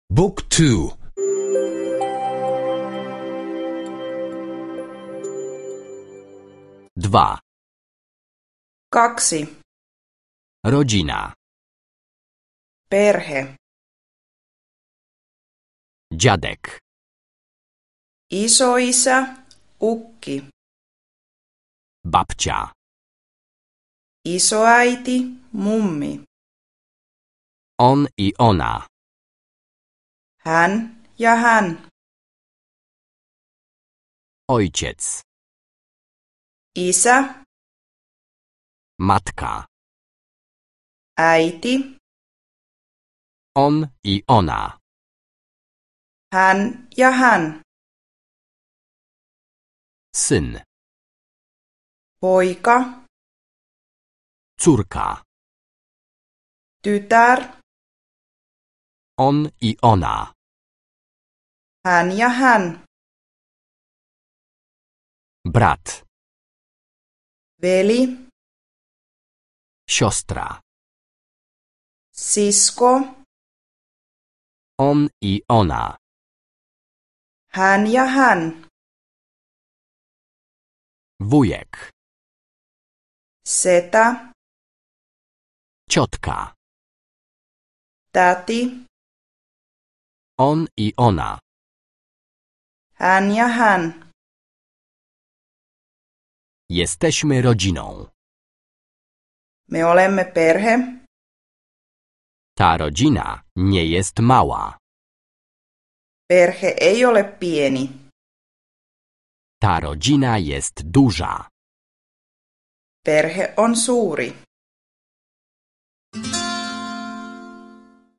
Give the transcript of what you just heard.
Book 2. 2. 2. Rodzina. Perhe. Dziadek. Isoisä, ukki. Babcia. Isoäiti, mummi. On i ona. Hän ja hän. Ojciec. Isä, Matka. äiti. On i ona. Hän ja hän. Syn. Poika, Córka. tytär. On i ona. Hän ja hän. Brat. Veli, Siostra. sisko. On i ona. Hän ja hän. Wujek. Setä, Ciotka. täti. On i ona. Hän ja hän. Jesteśmy rodziną. Me olemme perhe. Ta rodzina nie jest mała. Perhe ei ole pieni. Ta rodzina jest duża. Perhe on suuri.